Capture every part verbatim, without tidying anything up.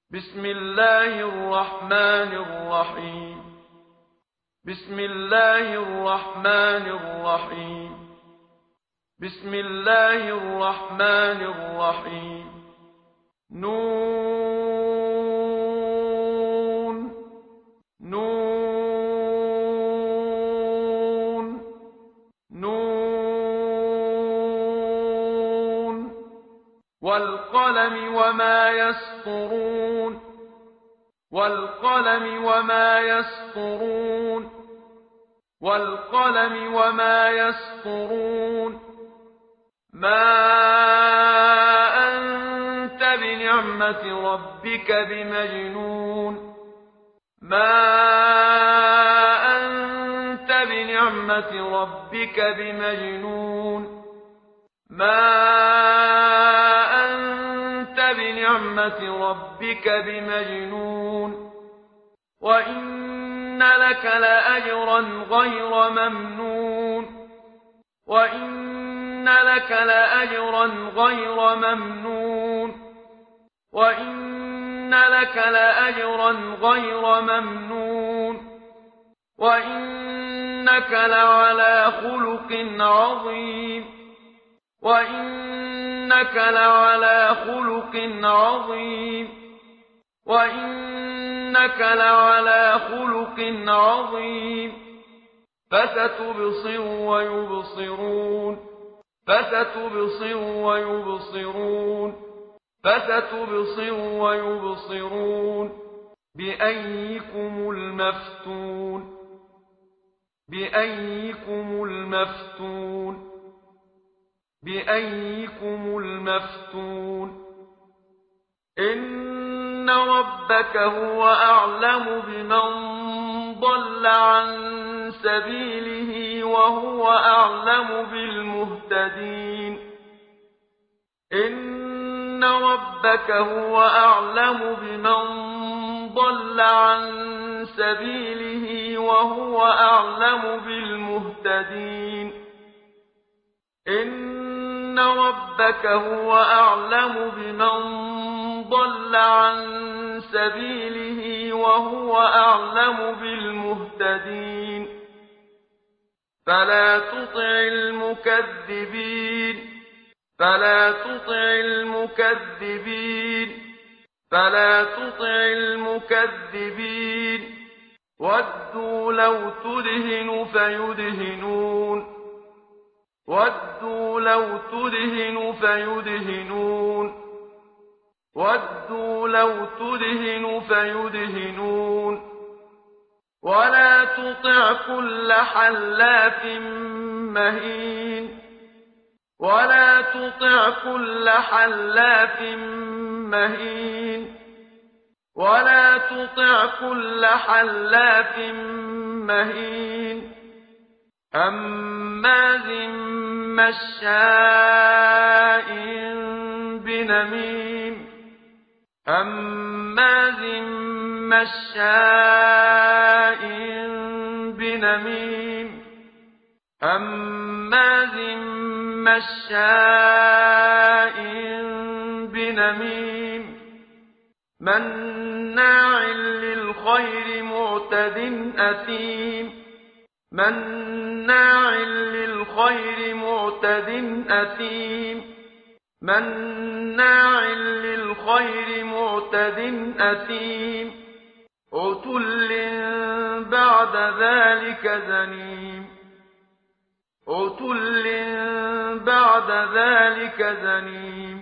بسم الله الرحمن الرحيم بسم الله الرحمن الرحيم بسم الله الرحمن الرحيم نون نون نون والقلم وما يسطرون والقلم وما يسطرون والقلم وما يسطرون ما أنت بنعمة ربك بمجنون ما أنت بنعمة ربك بمجنون ما أنت بنعمة ربك بمجنون وإن لك لأجرا غير ممنون وإن لك لأجرا غير ممنون وإن لك لأجرا غير ممنون وإنك لعلى خلق عظيم وإنك لعلى خلق عظيم وإنك لعلى خلق عظيم فستبصر ويبصرون فستبصر ويبصرون فستبصر ويبصرون بأيكم المفتون بأيكم المفتون بأيكم المفتون إن ربك هو أعلم بمن ضل عن سبيله وهو أعلم بالمهتدين إن ربك هو أعلم بمن ضل عن سبيله وهو أعلم بالمهتدين إن ربك هو أعلم بمن ضل عن سبيله وهو أعلم بالمهتدين فلا تطع المكذبين فلا تطع المكذبين فلا تطع المكذبين ودوا لو تدهن فيدهنون ودوا لو تدهن فيدهنون ودوا لو تدهن فيدهنون ولا تطع كل حلاف مهين ولا تطع كل حلاف مهين ولا تطع كل حلاف مهين هماز مشاء بنميم هماز مشاء بنميم هماز مشاء بنميم مناع للخير معتد أثيم مناع للخير معتد أثيم مناع للخير معتد أثيم عتل بعد ذلك زنيم عتل بعد ذلك زنيم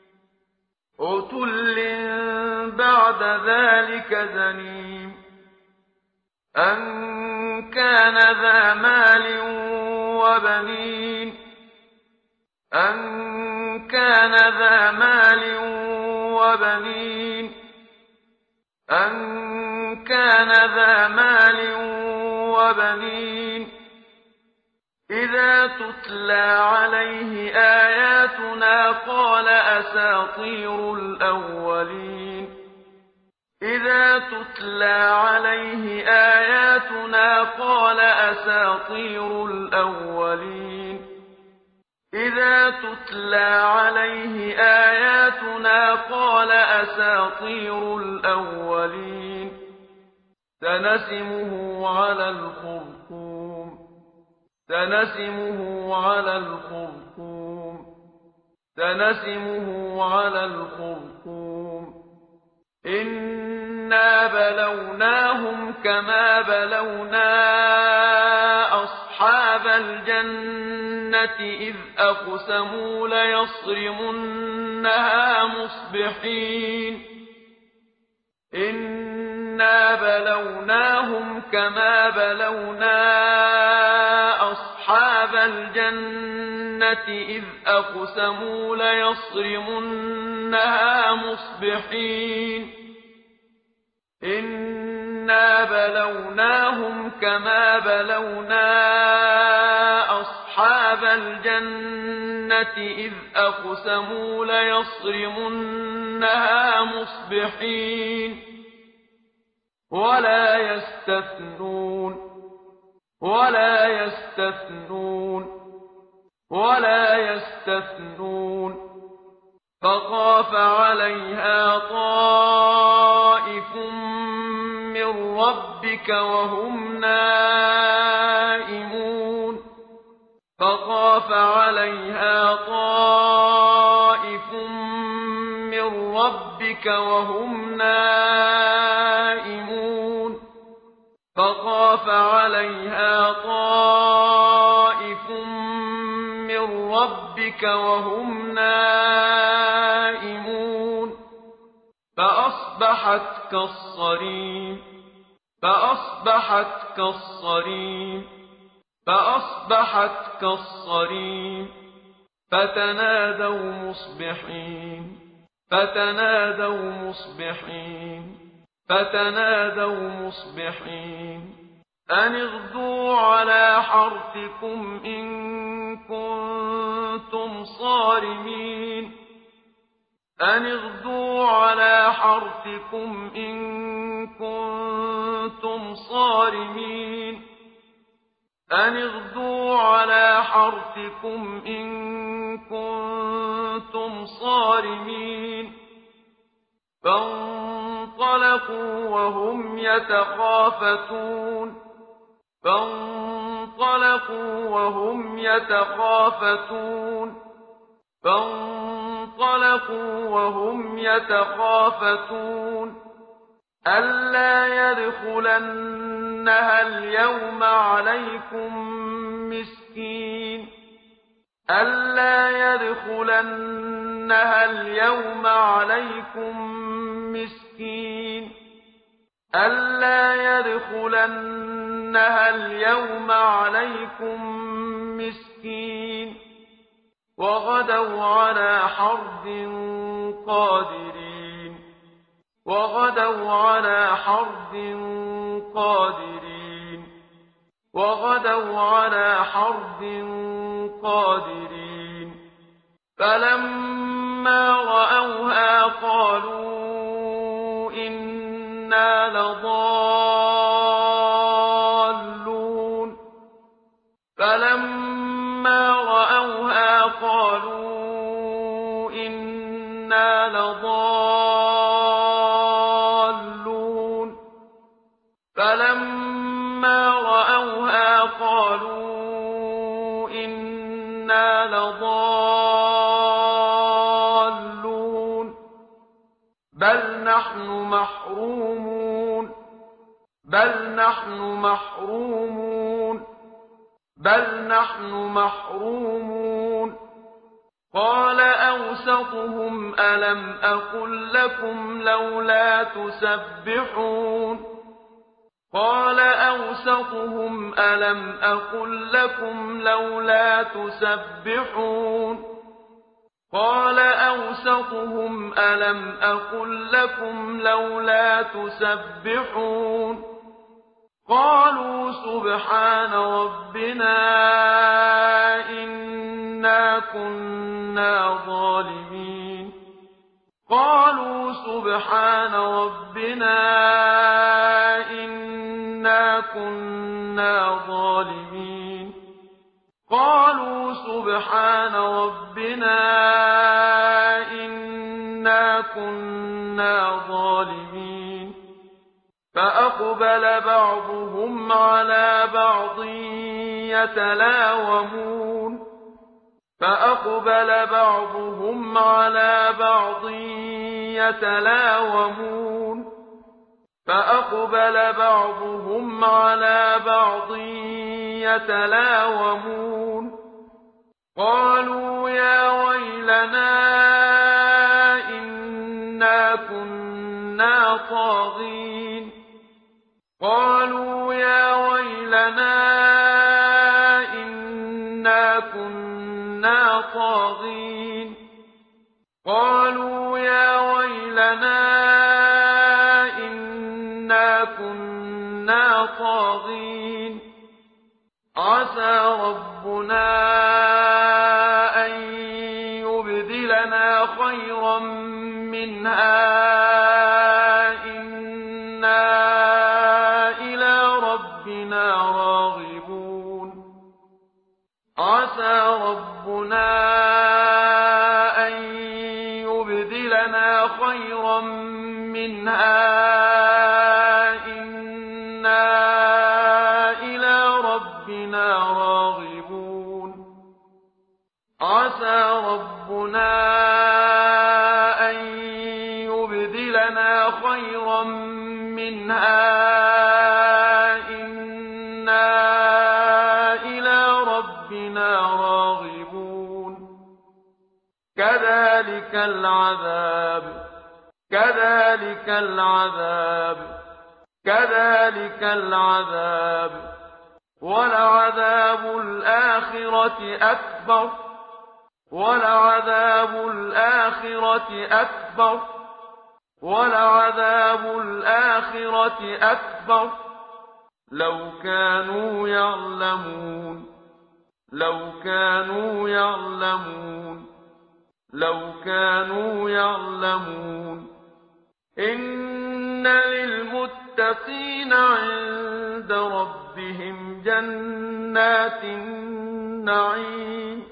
عتل بعد ذلك زنيم أن كان ذا مال وبنين أن كان ذا مال وبنين أن كان ذا مال وبنين إذا تتلى عليه آياتنا قال أساطير الأولين إذا تتلى عليه آياتنا قال أساطير الأولين إذا إذا تتلى عليه آياتنا قال أساطير الأولين سنسمه على الخرطوم سنسمه على الخرطوم سنسمه على الخرطوم إنا بلوناهم كما بلونا أصحاب الجنة إذ أقسموا ليصرمنها مصبحين إنا بلوناهم كما بلونا أصحاب الجنة إذ أقسموا ليصرمنها مصبحين إنا بلوناهم كما بلونا أصحاب الجنة إذ أقسموا ليصرمنها مصبحين ولا يستثنون ولا يستثنون ولا يستثنون فطاف عليها طائف من ربك وهم نائمون فطاف عليها طائف من ربك وهم نائمون فطاف عليها طائف من ربك وهم نائمون فأصبحت كالصريم فأصبحت كالصريم فأصبحت كالصريم فتنادوا مصبحين فتنادوا مصبحين فتنادوا مصبحين أن اغدوا على حرثكم إن كنتم صارمين أن اغدوا على حرثكم إن كنتم صارمين أن اغدوا على حرثكم إن كنتم صارمين فانطلقوا وهم يتخافتون فانطلقوا وهم يتخافتون فانطلقوا وهم يتخافتون ألا يدخلنها اليوم عليكم مسكين ألا يدخلنها اليوم عليكم مسكين ألا يدخلنها اليوم عليكم مسكين وغدوا على حرد قادرين وغدوا على حرد قادرين وغدوا على حرد قادرين فلما رأوها قالوا إنا لضالون فلما رأوها قالوا إنا لضالون فلما رأوها قالوا إنا لضالون بل نحن محرومون بل نحن محرومون بل نحن محرومون قال أوسطهم ألم أقل لكم لولا تسبحون قال أوسطهم ألم أقل لكم لولا تسبحون قال أوسطهم ألم أقل لكم لولا تسبحون قالوا سبحان ربنا إنا كنا ظالمين قالوا سبحان ربنا إنا كنا ظالمين قالوا سبحان ربنا إنا كنا ظالمين فأقبل بعضهم على بعض يتلاومون فأقبل بعضهم على بعض يتلاومون فأقبل بعضهم على بعض يتلاومون قالوا يا ويلنا إنا كنا طاغين قالوا يا ويلنا إنا كنا طاغين قالوا يا ويلنا إنا كنا طاغين عسى ربنا أن يبدلنا خيرا منها إنا إلى ربنا راغبون عسى ربنا أن يبدلنا خيرا منها إنا إلى ربنا راغبون عسى ربنا أن يبدلنا خيرا منها إنا إلى ربنا راغبون كذلك العذاب كذلك العذاب كذلك العذاب ولعذاب الآخرة أكبر ولعذاب الآخرة أكبر ولعذاب الآخرة أكبر لو كانوا يعلمون لو كانوا يعلمون لو كانوا يعلمون إن للمتقين عند ربهم جنات النعيم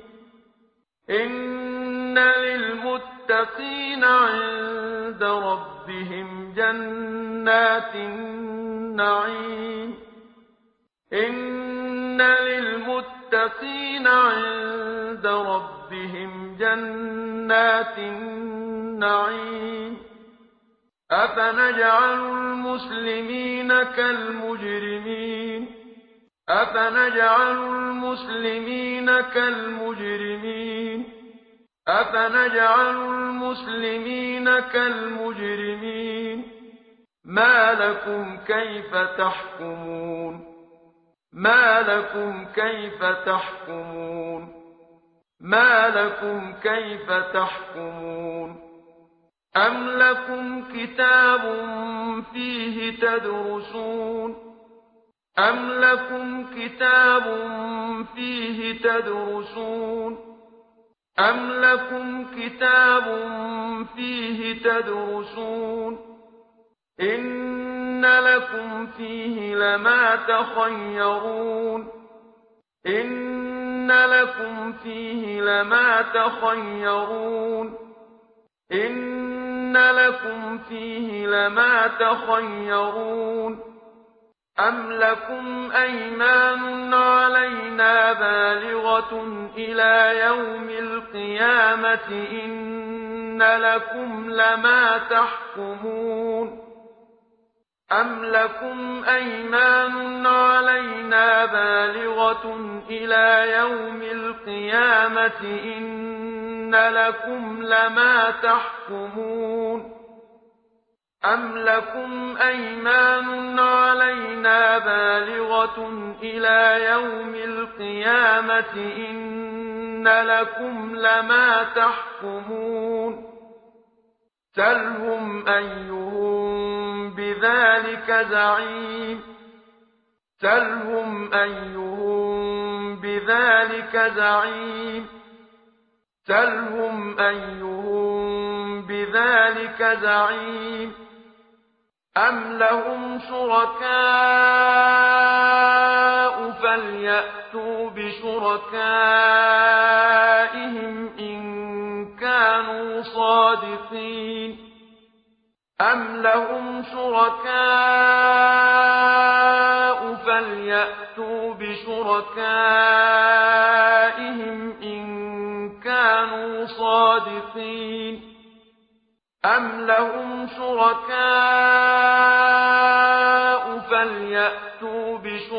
إن للمتقين عند ربهم جنات النعيم إن للمتقين عند ربهم جنات النعيم أفنجعل المسلمين كالمجرمين أفنجعل المسلمين كالمجرمين أفنجعل المسلمين كالمجرمين ما لكم كيف تحكمون ما لكم كيف تحكمون ما لكم كيف تحكمون أم لكم كتاب فيه تدرسون أم لكم كتاب فيه تدرسون أم لكم كتاب فيه تدرسون إن لكم فيه لما تخيرون إن لكم فيه لما تخيرون إن لكم فيه لما تخيرون أم لكم أيمان علينا بالغة إلى يوم القيامة إن لكم لما تحكمون أم لكم أيمان علينا بالغة إلى يوم القيامة إن لكم لما تحكمون أم لكم أيمان علينا بالغة إلى يوم القيامة إن لكم لما تحكمون سلهم أيهم بذلك زعيم سلهم أيهم بذلك زعيم سلهم أيهم بذلك زعيم أم لهم شركاء فليأتوا فليأتوا بشركائهم إن كانوا صادقين أم لهم شركاء فليأتوا بشركائهم إن كانوا صادقين أم لهم شركاء فليأتوا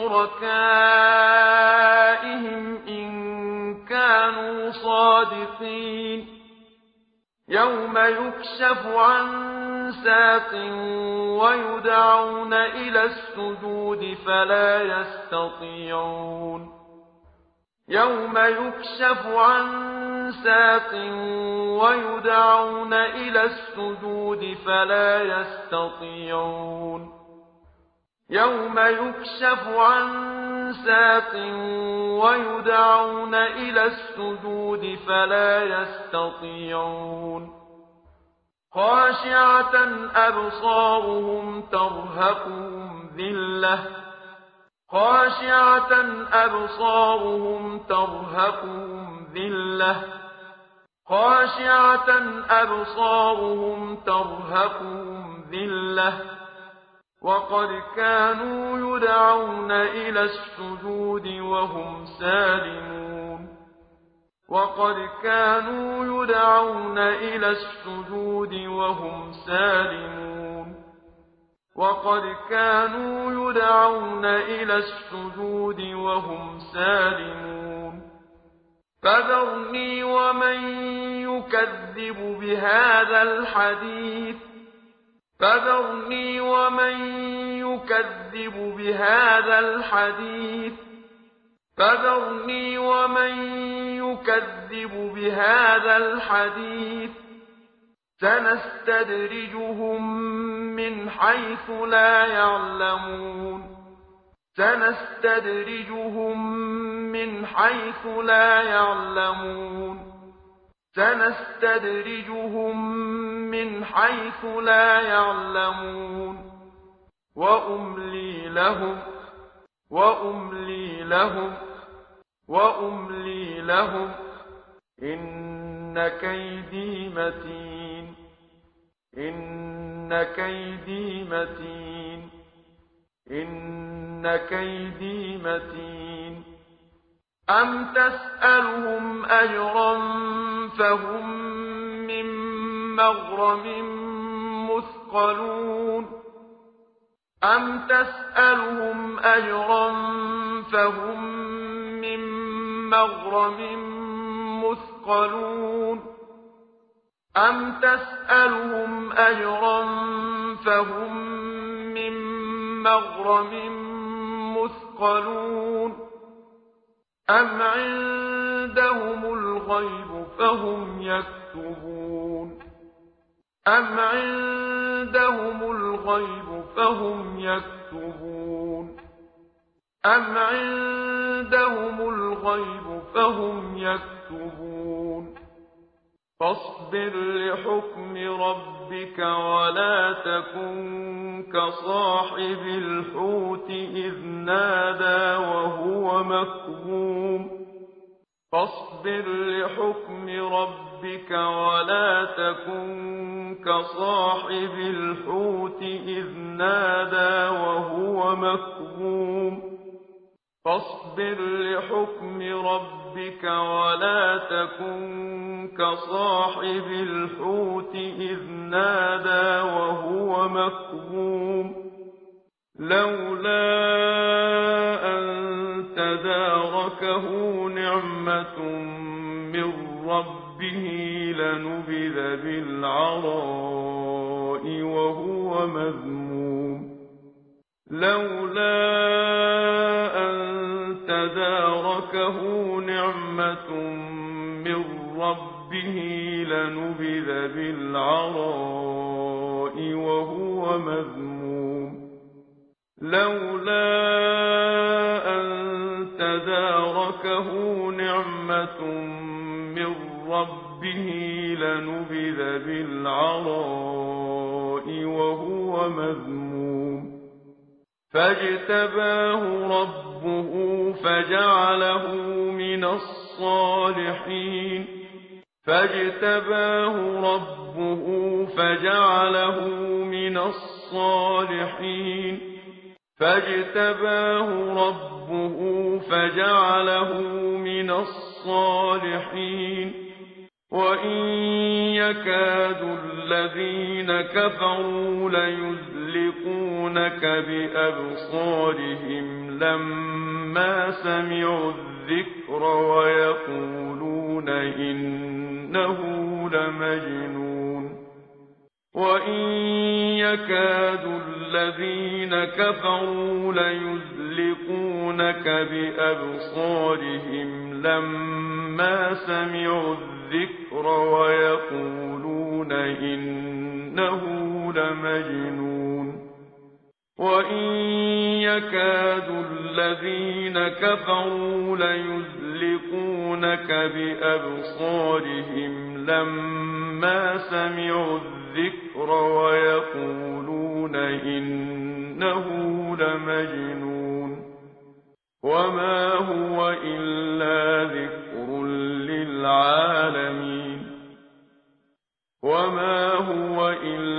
بشركائهم إن كانوا صادقين يوم يكشف عن ساق ويدعون إلى السجود فلا يستطيعون يوم يكشف عن ساق ويدعون إلى السجود فلا يستطيعون يوم يكشف عن ساق ويدعون إلى السجود فلا يستطيعون خاشعة أبصارهم ترهقهم ذلة خاشعة أبصارهم ترهقهم ذلة خاشعة أبصارهم ترهقهم ذلة وقد كانوا يدعون إلى السجود وهم سالمون وقد كانوا يدعون إلى السجود وهم سالمون وقد كانوا يدعون إلى السجود وهم سالمون فذرني ومن يكذب بهذا الحديث فذرني ومن يكذب بهذا الحديث فذرني ومن يكذب بهذا الحديث سنستدرجهم من حيث لا يعلمون سنستدرجهم من حيث لا يعلمون سنستدرجهم من حيث لا يعلمون وأملي لهم وأملي لهم وأملي لهم إن كيدي متين إن كيدي متين إن كيدي متين أم تسألهم أجرا فهم من مغرم مثقلون أم تسألهم أجرا فهم من مغرم مثقلون أم تسألهم أجرا فهم من مغرم مثقلون أم عندهم الغيب فهم يكتبون أم عندهم الغيب فهم يكتبون أم عندهم الغيب فهم يكتبون فاصبر لحكم ربك ولا تكن كصاحب الحوت إذ نادى وهو مكظوم فاصبر لحكم ربك ولا تكن كصاحب الحوت إذ نادى وهو مكظوم فاصبر لحكم ربك ولا تكن كصاحب الحوت إذ نادى وهو مكظوم لولا أن تداركه نعمة من ربه لنبذ بالعراء وهو مذموم لولا أن تداركه نعمة من ربه لنبذ بالعراء وهو مذموم لولا أن تداركه نعمة من ربه لنبذ بالعراء وهو مذموم فاجتباه ربه فجعله من الصالحين فاجتباه ربه فجعله من الصالحين فاجتباه ربه فجعله من الصالحين وإن يكاد الذين كفروا ليزلقونك بأبصارهم لما سمعوا الذكر ويقولون إنه لمجنون وإن يكاد الذين كفروا ليزلقونك بأبصارهم لما سمعوا الذكر ويقولون إنه لمجنون وإن يكاد الذين كفروا ليزلقونك بأبصارهم لما سمعوا الذكر ويقولون إنه لمجنون وما هو إلا ذكر للعالمين وما هو إلا